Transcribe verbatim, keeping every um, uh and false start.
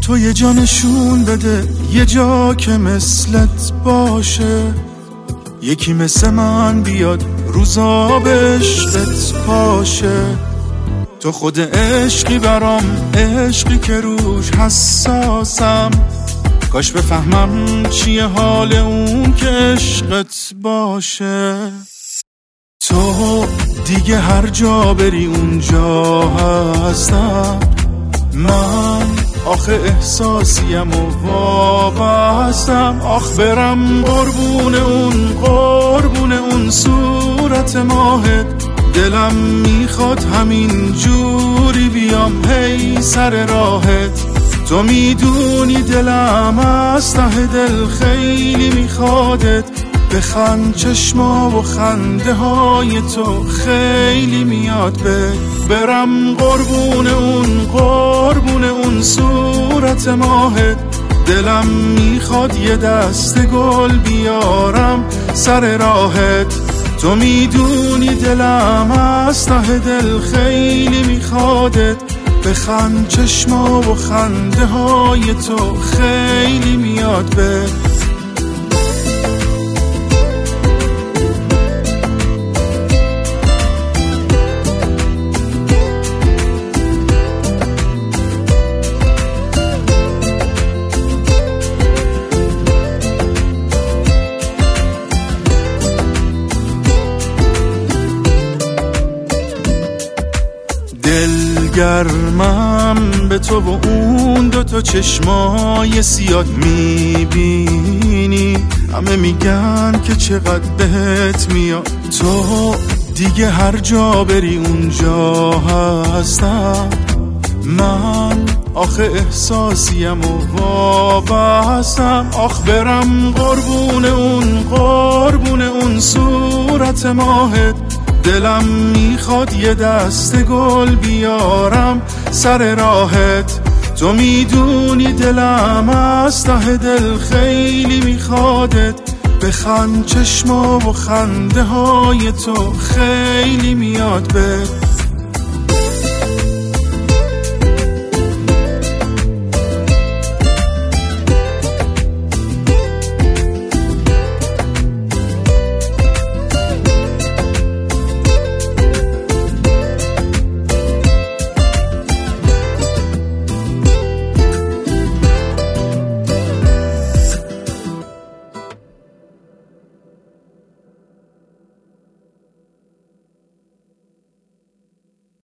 تو یه جا نشون بده، یه جا که مثلت باشه، یکی مثل من بیاد روزا به عشقت پاشه. تو خود عشقی برام، عشقی که روش حساسم، کاش بفهمم چیه حال اون که عشقت باشه. تو دیگه هر جا بری اونجا هستم، من آخه احساسیم و وابستم. آخ برم قربون اون، قربون اون صورت ماهت، دلم میخواد همین جوری بیام هی سر راهت. تو میدونی دلم از ته دل خیلی میخوادت، بخند چشما و خنده های تو خیلی میاد به. برم قربون اون، قربون اون صورت ماهت، دلم میخواد یه دست گل بیارم سر راهت. تو میدونی دلم از ته دل خیلی میخوادت، بخند چشما و خنده های تو خیلی میاد به. دلگرمم به تو و اون دوتا چشمای سیاد میبینی، همه میگن که چقدر بهت میاد. تو دیگه هر جا بری اونجا هستم، من آخه احساسیم و وابستم. آخ برم قربون اون، قربون اون صورت ماهت، دلم میخواد یه دست گل بیارم سر راهت. تو میدونی دلم از ته دل خیلی میخوادت، بخند چشما و خنده های تو خیلی میاد به.